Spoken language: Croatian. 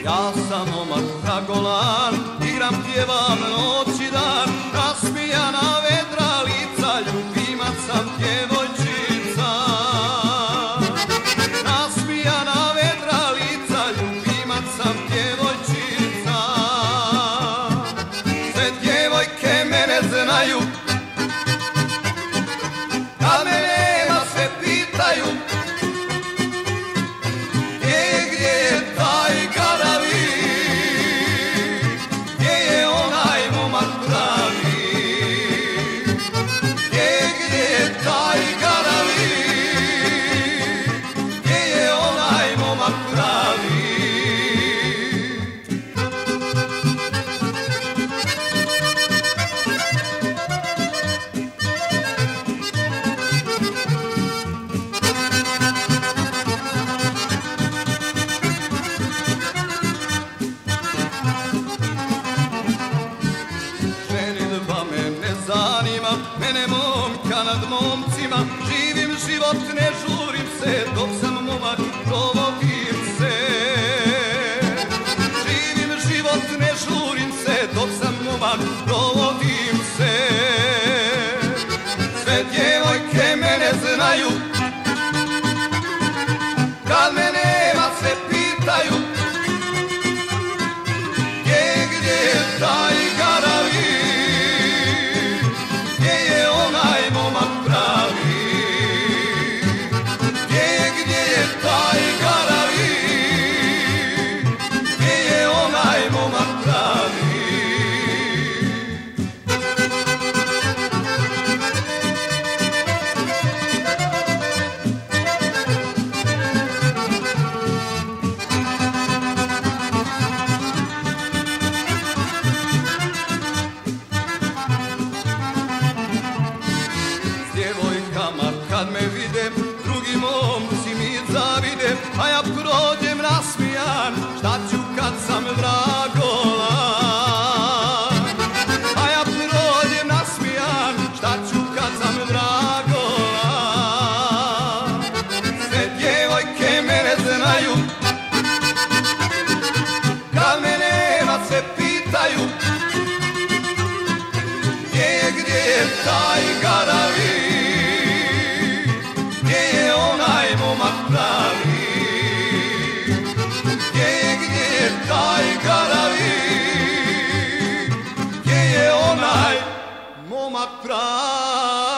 Ja sam momak Dragolan, igram, pjevam noć i dan, nasmijana vedra lica, ljubimac sam djevojčica. Nasmijana vedra lica, ljubimac sam djevojčica. Sve djevojke mene znaju, kad me nema sve pitaju, gdje je taj garavi, gdje je onaj momak pravi, gdje je taj garavi, gdje je onaj momak pravi. Mene momka nad momcima, živim život, ne žurim se, dok sam momak provodim se. Živim život, ne žurim se, dok sam momak provodim se. Sve djevojke mene znaju, kad me nema sve pitaju, gdje je taj garavi, kad me vide, drugi momci mi zavide, a ja prođem nasmijan, šta ću kad sam Dragolan? A ja prođem nasmijan, šta ću kad sam Dragolan? Sve djevojke mene znaju, kad me nema sve pitaju, gdje je taj garavi, gdje je taj garavi, gdje je onaj momak pravi.